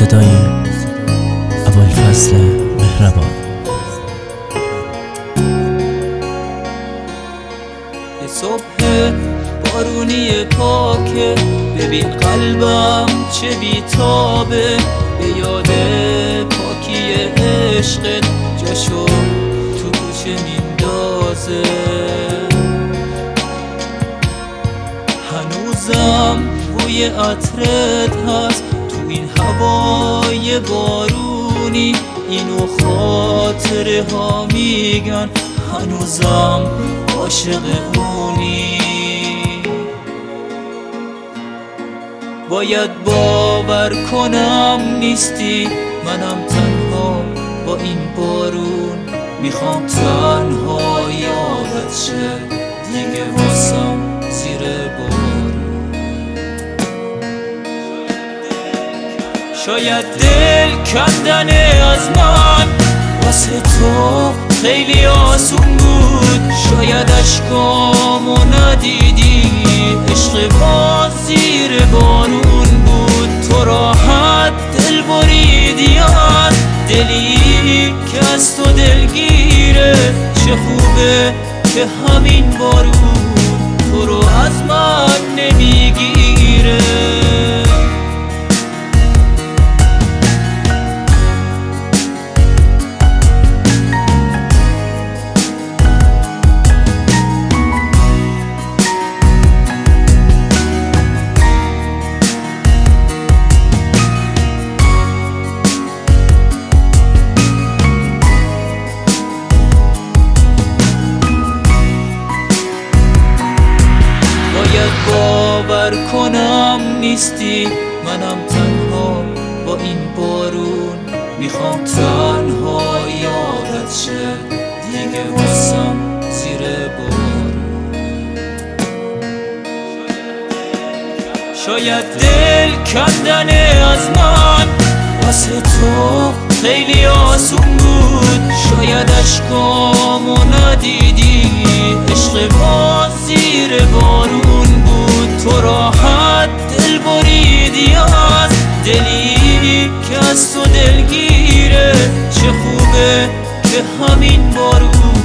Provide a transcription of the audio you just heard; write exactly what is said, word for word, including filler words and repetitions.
صدای ابوالفضل مهربان. یه صبح بارونی پاکه، ببین قلبم چه بیتابه، به یاد پاکی عشقت جاشو تو کوچه میندازه. هنوزم بوی عطرت هست تو این هوای بارونی، اینو خاطره ها میگن هنوزم عاشق اونی. باید باور کنم نیستی، منم تنها با این بارون، میخوام تنها یادت شه دیگه واسم زیر بارون. شاید دل کندن از من واسه تو خیلی آسون بود، شاید اشکامو ندیدی، عشق باز زیر بارون بود. تو راحت دل بریدی از دلی که از تو دلگیره، چه خوبه که همین بارون تو رو از من نمیگیره. باور کنم نیستی، منم تنها با این بارون، میخوام تنها یادت شه دیگه واسم زیر بارون. شاید دل کندن از من واسه تو خیلی آسون بود، شاید اشکامو ندیدی، عشق باز زیر بارون بود. تو راحت دل بریدی از دلی که از تو دلگیره، چه خوبه که همین بارون